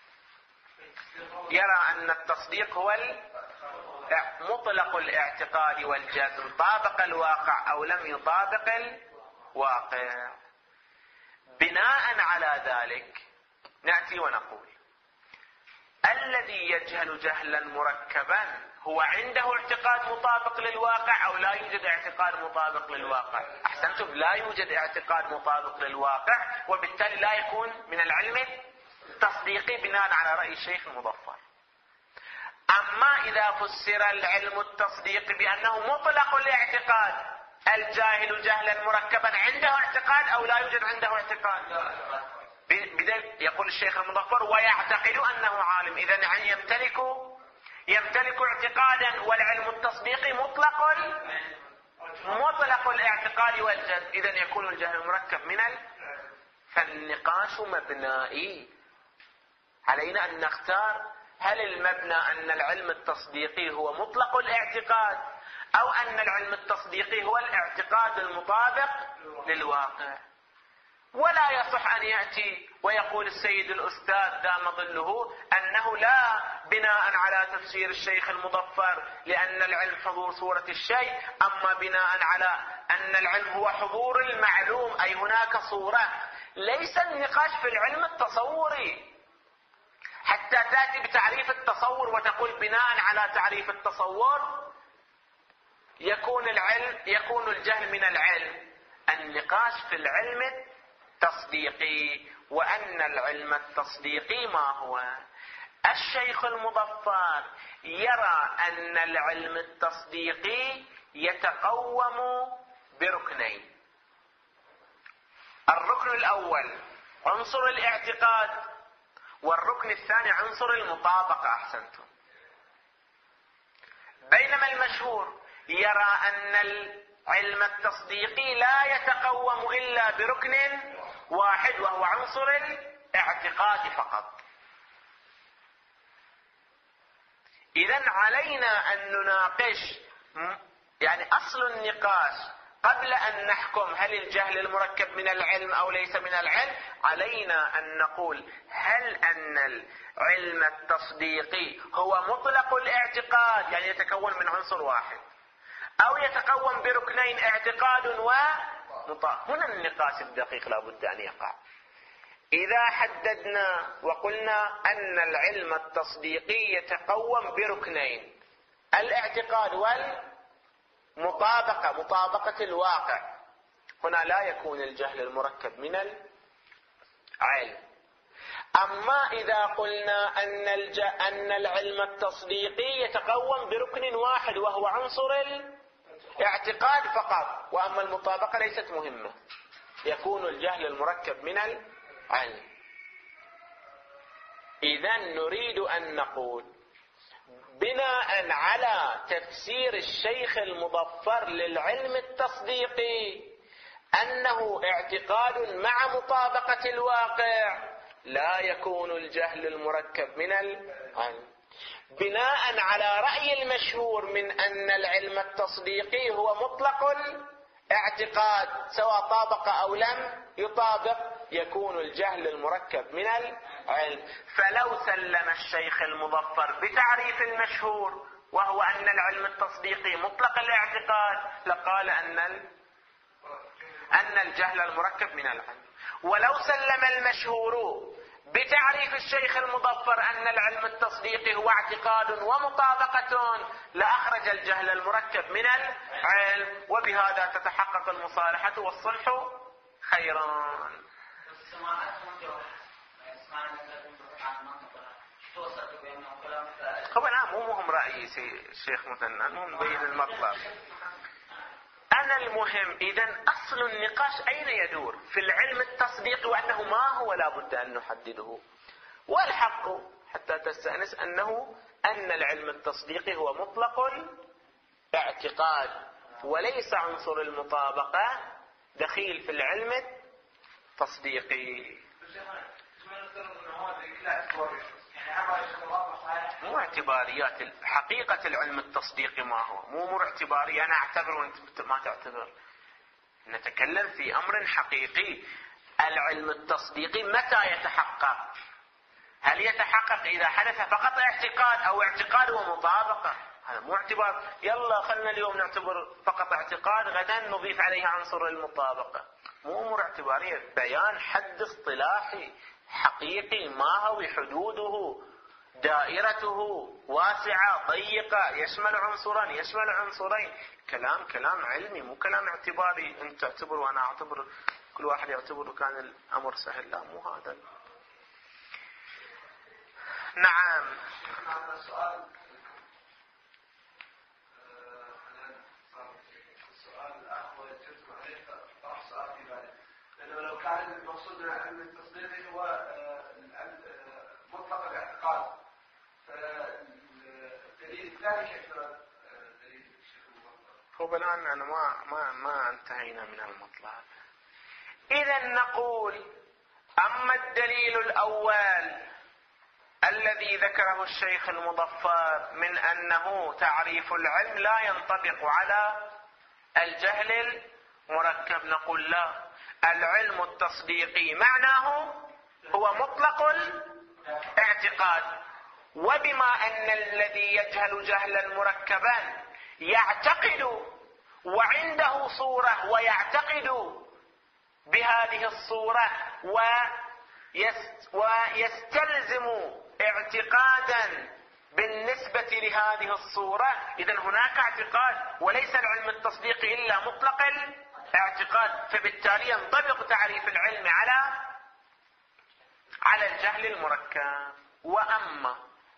يرى أن التصديق هو مطلق الاعتقاد والجزم، طابق الواقع أو لم يطابق الواقع. بناء على ذلك نأتي ونقول الذي يجهل جهلا مركبا هو عنده اعتقاد مطابق للواقع أو لا يوجد اعتقاد مطابق للواقع؟ أحسنتم، لا يوجد اعتقاد مطابق للواقع، وبالتالي لا يكون من العلم التصديقي بناء على رأي الشيخ المظفر. أما إذا فسر العلم التصديقي بأنه مطلق الاعتقاد، الجاهل جهلا مركبا عنده اعتقاد أو لا يوجد عنده اعتقاد، يقول الشيخ المظفر ويعتقد أنه عالم، إذن يعني يمتلك يمتلك اعتقادا، والعلم التصديقي مطلق مطلق الاعتقاد والجهل، إذن يكون الجهل المركب من ال... فالنقاش مبنائي، علينا أن نختار هل المبنى أن العلم التصديقي هو مطلق الاعتقاد أو أن العلم التصديقي هو الاعتقاد المطابق للواقع. ولا يصح أن يأتي ويقول السيد الأستاذ دام ظله أنه لا بناء على تفسير الشيخ المظفر لأن العلم حضور صورة الشيء، أما بناء على أن العلم هو حضور المعلوم، أي هناك صورة. ليس النقاش في العلم التصوري حتى تأتي بتعريف التصور وتقول بناء على تعريف التصور يكون العلم يكون الجهل من العلم. النقاش في العلم التصديقي، وأن العلم التصديقي ما هو. الشيخ المظفر يرى أن العلم التصديقي يتقوم بركنين. الركن الأول عنصر الاعتقاد، والركن الثاني عنصر المطابقة. أحسنتم. بينما المشهور يرى أن العلم التصديقي لا يتقوم إلا بركن واحد وهو عنصر الاعتقاد فقط. إذن علينا أن نناقش يعني أصل النقاش قبل أن نحكم هل الجهل المركب من العلم أو ليس من العلم. علينا أن نقول هل أن العلم التصديقي هو مطلق الاعتقاد يعني يتكون من عنصر واحد، أو يتكون بركنين اعتقاد ومطابقة. هنا النقاش الدقيق لا بد أن يقع. إذا حددنا وقلنا أن العلم التصديقي يتقوم بركنين، الاعتقاد والمطابقة، مطابقة الواقع، هنا لا يكون الجهل المركب من العلم. أما إذا قلنا أن, الج... أن العلم التصديقي يتقوم بركن واحد وهو عنصر الاعتقاد فقط، وأما المطابقة ليست مهمة، يكون الجهل المركب من العلم. إذن نريد أن نقول بناء على تفسير الشيخ المظفر للعلم التصديقي أنه اعتقاد مع مطابقة الواقع، لا يكون الجهل المركب من العلم. بناء على رأي المشهور من أن العلم التصديقي هو مطلق الاعتقاد سواء طابق أو لم يطابق، يكون الجهل المركب من العلم. فلو سلم الشيخ المظفر بتعريف المشهور وهو أن العلم التصديقي مطلق الاعتقاد لقال أن أن الجهل المركب من العلم. ولو سلم المشهور بتعريف الشيخ المظفر أن العلم التصديقي هو اعتقاد ومطابقة لأخرج الجهل المركب من العلم، وبهذا تتحقق المصالحة والصلح خيران. طبعا مو مهم رأيي الشيخ مثنى، المهم بين المطلب. أنا المهم إذن أصل النقاش أين يدور؟ في العلم التصديقي، وأنه ما هو لا بد أن نحدده. والحق حتى تستأنس أنه أن العلم التصديقي هو مطلق الاعتقاد وليس عنصر المطابقة دخيل في العلم التصديقي. مو اعتباريات حقيقة العلم التصديقي ما هو، مو مو اعتباري أنا أعتبر وأنت ما تعتبر. نتكلم في أمر حقيقي. العلم التصديقي متى يتحقق؟ هل يتحقق إذا حدث فقط اعتقاد أو اعتقاد ومطابقة؟ هذا مو اعتبار يلا خلنا اليوم نعتبر فقط اعتقاد غدا نضيف عليه عنصر المطابقة. مو أمور اعتبارية، بيان حد اصطلاحي حقيقي ما هو حدوده، دائرته واسعة ضيقة، يشمل عنصرا يشمل عنصرين. كلام كلام علمي مو كلام اعتباري انت تعتبر وانا اعتبر كل واحد يعتبر كان الامر سهل. لا مو هذا. نعم. السؤال السؤال الأخ وجدت عليه طرح سؤال في بالي، لأنه لو كان المقصود من العلم التصديقي هو مطلق الاعتقاد، فالدليل الثاني كيف دليل الشيخ المطلق؟ هو الآن أنا ما ما ما انتهينا من المطلق. إذا نقول أما الدليل الأول الذي ذكره الشيخ المظفر من أنه تعريف العلم لا ينطبق على الجهل المركب، نقول لا، العلم التصديقي معناه هو مطلق الاعتقاد، وبما أن الذي يجهل جهلا مركبا يعتقد وعنده صورة ويعتقد بهذه الصورة ويستلزم اعتقادا بالنسبة لهذه الصورة، إذن هناك اعتقاد، وليس العلم التصديقي إلا مطلق الاعتقاد، فبالتالي ينطبق تعريف العلم على على الجهل المركب. وأما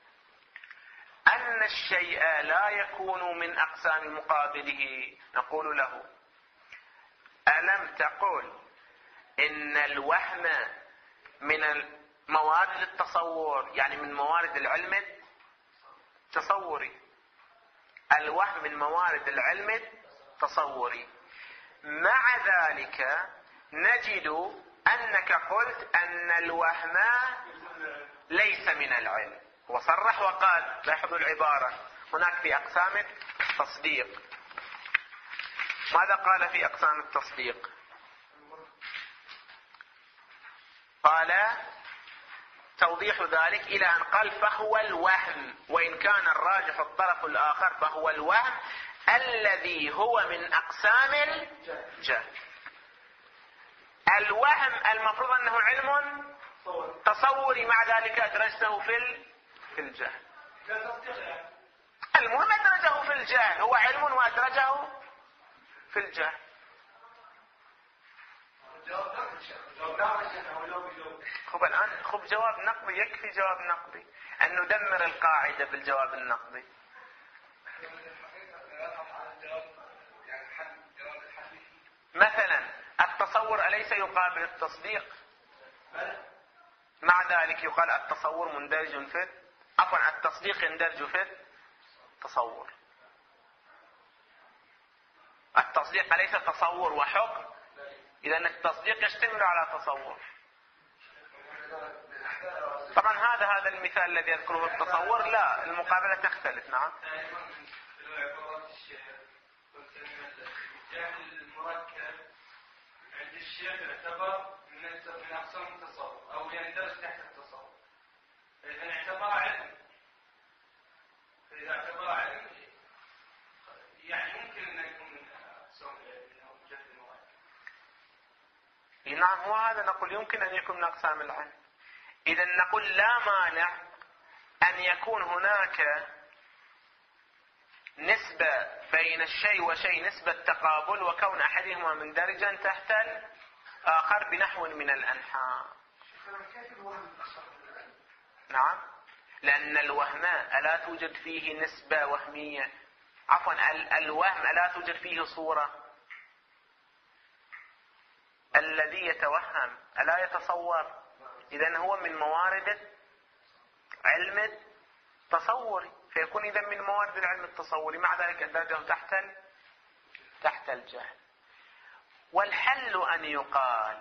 أن الشيء لا يكون من أقسام مقابله، نقول له ألم تقل إن الوهم من موارد التصور، يعني من موارد العلم التصوري، الوهم من موارد العلم التصوري. مع ذلك نجد أنك قلت أن الوهم ليس من العلم، وصرح وقال، لاحظوا العبارة هناك في أقسام التصديق. ماذا قال في أقسام التصديق؟ قال توضيح ذلك إلى أن قال فهو الوهم، وإن كان الراجح الطرف الآخر فهو الوهم الذي هو من أقسام الجهل. الوهم المفروض أنه علم تصوري، مع ذلك أدرجته في في الجهل. المهم أدرجه في الجهل، هو علم وأدرجه في الجهل. خب الآن خب جواب نقضي، يكفي جواب نقضي أن ندمر القاعدة بالجواب النقضي. مثلا التصور أليس يقابل التصديق؟ مع ذلك يقال التصور مندرج في عفوا التصديق يندرج في التصور. التصديق أليس تصور وحكم؟ إذا التصديق يشتمل على تصور. طبعا هذا هذا المثال الذي يذكره التصور، لا، المقابلة تختلف. نعم. الجهل المركب عند الشيخ يعتبر من أقسام التصور أو يندرج تحت التصور، فإذا اعتبر علم، فإذا اعتبر علم يعني ممكن أن يكون من أقسام الجهل المركب. نعم، هو هذا نقول يمكن أن يكون من أقسام العلم. إذا نقول لا مانع أن يكون هناك نسبة بين الشيء وشيء، نسبة تقابل، وكون أحدهما مندرجا تحت الآخر بنحو من الأنحاء. نعم، لأن الوهم ألا توجد فيه نسبة وهمية، عفوا الوهم ألا توجد فيه صورة، الذي يتوهم ألا يتصور، إذن هو من موارد علم التصوري، فيكون إذا من موارد العلم التصوري، مع ذلك أدرجه تحت تحت الجهل. والحل أن يقال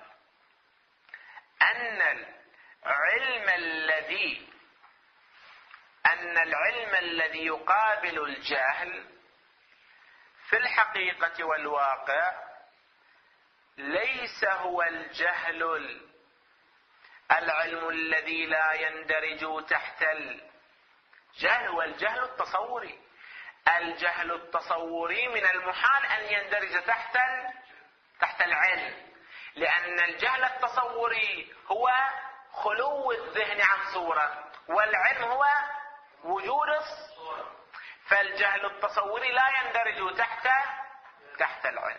أن العلم الذي أن العلم الذي يقابل الجهل في الحقيقة والواقع ليس هو الجهل العلم الذي لا يندرج تحت الجهل، والجهل التصوري. الجهل التصوري من المحال أن يندرج تحت تحت العلم، لأن الجهل التصوري هو خلو الذهن عن صورة، والعلم هو وجود الصورة، فالجهل التصوري لا يندرج تحت تحت العلم.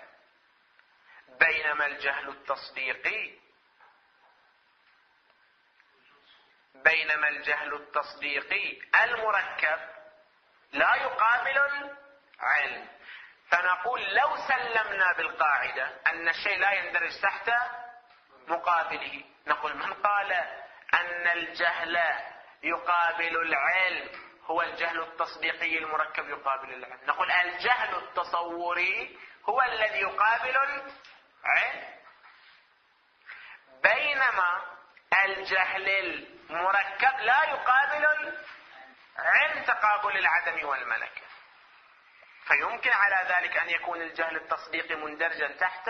بينما الجهل التصديقي بينما الجهل التصديقي المركب لا يقابل العلم. فنقول لو سلمنا بالقاعدة أن الشيء لا يندرج تحت مقابله، نقول من قال أن الجهل يقابل العلم هو الجهل التصديقي المركب يقابل العلم. نقول الجهل التصوري هو الذي يقابل العلم، بينما الجهل المركب لا يقابل العلم تقابل العدم والملكة. فيمكن على ذلك أن يكون الجهل التصديقي مندرجا تحت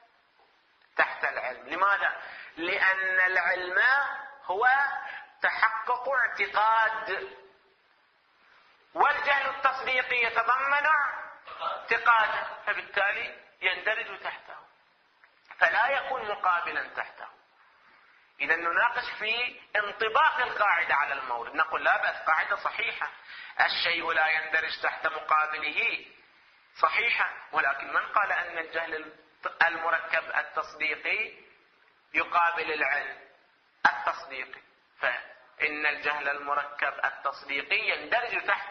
تحت العلم. لماذا؟ لأن العلم هو تحقق اعتقاد، والجهل التصديقي يتضمن اعتقادا، فبالتالي يندرج تحته، فلا يكون مقابلا تحته. إذا نناقش في انطباق القاعدة على المورد، نقول لا بأس، قاعدة صحيحة، الشيء لا يندرج تحت مقابله صحيحة، ولكن من قال أن الجهل المركب التصديقي يقابل العلم التصديقي؟ فإن الجهل المركب التصديقي يندرج تحت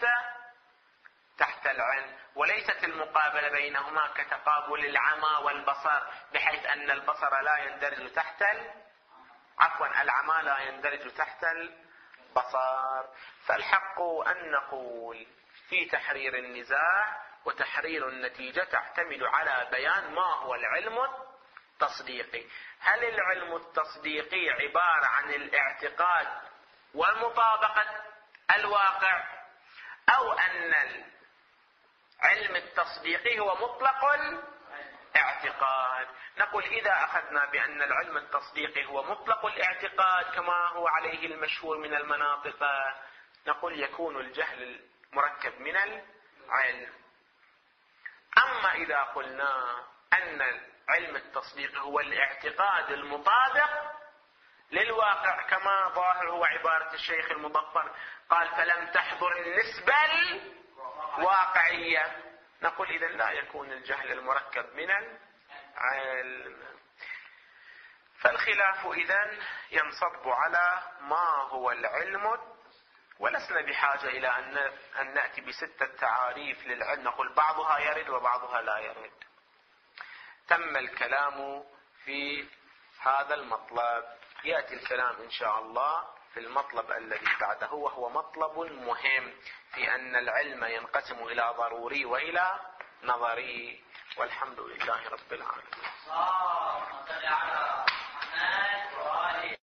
تحت العلم، وليست المقابلة بينهما كتقابل العمى والبصر، بحيث أن البصر لا يندرج تحت عفوا العمى لا يندرج تحت البصر. فالحق أن نقول في تحرير النزاع وتحرير النتيجة تعتمد على بيان ما هو العلم التصديقي. هل العلم التصديقي عبارة عن الاعتقاد والمطابقة الواقع، أو أن العلم التصديقي هو مطلق الاعتقاد؟ نقول إذا أخذنا بأن العلم التصديقي هو مطلق الاعتقاد كما هو عليه المشهور من المناطق، نقول يكون الجهل المركب من العلم. أما إذا قلنا أن العلم التصديقي هو الاعتقاد المطابق للواقع كما ظاهر هو عبارة الشيخ المظفر، قال فلم تحضر النسبة الواقعية، نقول إذن لا يكون الجهل المركب من العلم. فالخلاف إذن ينصب على ما هو العلم، ولسنا بحاجة إلى أن نأتي بستة تعاريف للعلم، نقول بعضها يرد وبعضها لا يرد. تم الكلام في هذا المطلب، يأتي الكلام إن شاء الله في المطلب الذي بعده، وهو مطلب مهم في أن العلم ينقسم إلى ضروري وإلى نظري، والحمد لله رب العالمين.